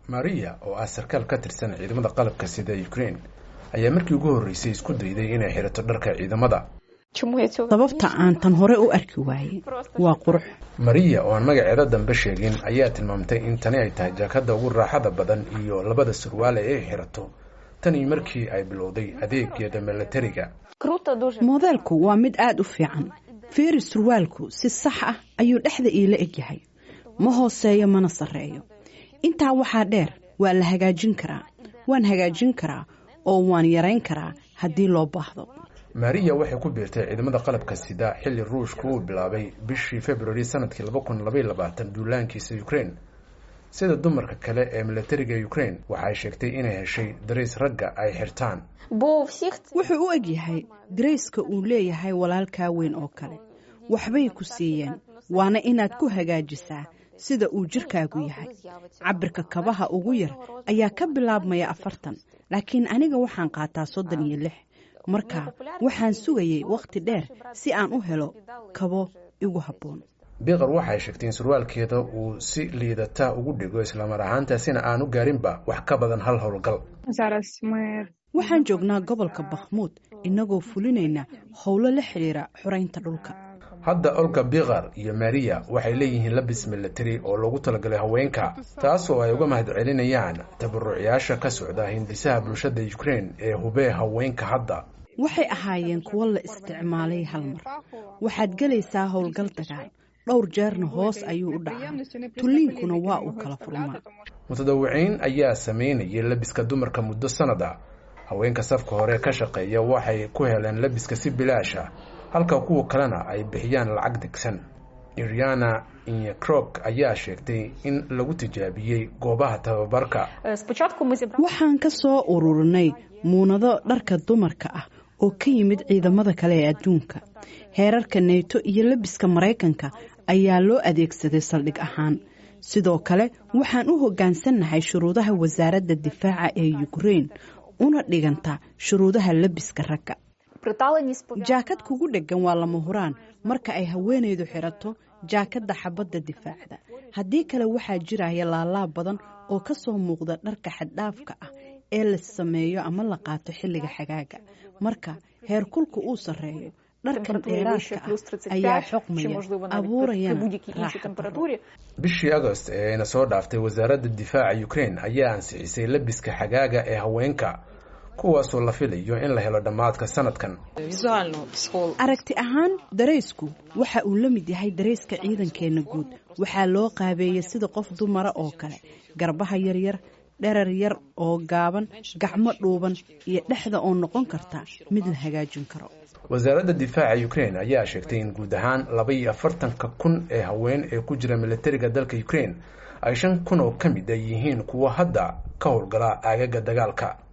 Maria oo ah sarkaal ka tirsan ciidamada qalabka sida Ukraine ayaa markii ugu horeysay isku dayday inay xirato dharka ciidamada. sababta aan tan hore u arki waayay waa qurux. Maria oo aan magaceeda dambe sheegin ayaa tilmaamtay in tani ay tahay jaakada ugu raaxada badan iyo labada surwaal ee ay xirato tani markii ay bilowday adeeggeeda militariga. modelku waa mid aad u fiican. fiiri surwaalku si sax ah ayuu dhexda iila egyahay, ma hooseeyo mana sareeyo. intaa waxaa dheer waa la hagaajin karaa, waan hagaajin karaa oo waan yarayn karaa haddii loo baahdo. Maria waxay ku biirtay ciidamada qalabka sida xilli Ruushku uu bilaabay bishii February sanadkii 2022 duulaankiisa Ukraine. sida dumarka kale ee militariga Ukraine waxay sheegtay inay heshay darees ragga ay xirtaan. wuxuu u egyahay dareyska uu leeyahay walaalkaa weyn oo kale. waxbay ku siiyeen, waana inaad ku hagaajisaa sida uu jirkaagu yahay. cabirka kabaha ugu yar ayaa ka bilaabmaya 40, laakiin aniga waxaan qaataa 36. marka waxaan sugayay waqti dheer si aan u helo kabo igu habboon. Biqar waxay sheegtay in surwaalkeeda uu si liidata ugu dhigo isla mar ahaantaasina aanu gaarinba wax ka badan hal howlgal. waxaan joognaa gobolka Bakhmut inagoo fulinayna howlo la xiriira xoreynta dhulka. hadda Olga Biqar iyo Maria waxay leeyihiin labis military oo loogu talagalay haweenka, taasoo ay uga mahadcelinayaan tabarucayaasha ka socda hindisaha bulshada Ukraine ee hubee haweenka hadda. waxay ahaayeen kuwo la isticmaalay hal mar. waxaad galaysaa howlgal dagaal, dhowr jeerna hoos ayuu u dhacaa, tulliinkuna waa uu kala furmaa. mutadawiciin ayaa sameynayay labiska dumarka muddo sanada. haweenka safka hore ka shaqeeya waxay ku heleen labiska si bilaash ah, halka kuwa kalena ay bixiyaan lacag degsan. Iriana Inyakrok ayaa sheegtay in lagu tijaabiyey goobaha tababarka. waxaan ka soo ururinay muunado dharka dumarka ah oo ka yimid ciidamada kale ee adduunka. heerarka NATO iyo labiska Mareykanka ayaa loo adeegsaday saldhig ahaan. sidoo kale waxaan u hoggaansannahay shuruudaha wasaaradda difaaca ee Ukraine una dhiganta shuruudaha labiska ragga. jaakad kugu dheggan waa lama huraan marka ay haweenaydu xirato jaakadda xabadda difaacda. haddii kale waxaa jiraya laalaab badan oo ka soo muuqda dharka xaddhaafka ah ee la sameeyo ama la qaato xilliga xagaaga. marka heerkulku uu sarreeyo, dharkan dheeraadka ah ayaa xoqmaya, abuurayana raaxo. bishii Agost ee ayna soo dhaaftay wasaaradda difaaca Ukraine ayaa ansixisay labiska xagaaga ee haweenka, kuwaasoo la filayo in la helo dhammaadka sanadkan. aragti ahaan dareysku waxa uu la mid yahay dareyska ciidankeena guud. waxaa loo qaabeeyey sida qof dumara oo kale, garbaha yaryar, dherer yar oo gaaban, gacmo dhuuban iyo dhexda oo noqon karta mid la hagaajin karo. wasaaradda difaaca Ukraine ayaa sheegtay in guud ahaan 42,000 ee haween ee ku jira militariga dalka Ukraine ay 5,000 oo ka mid yihiin kuwa hadda ka howlgala aagaga dagaalka.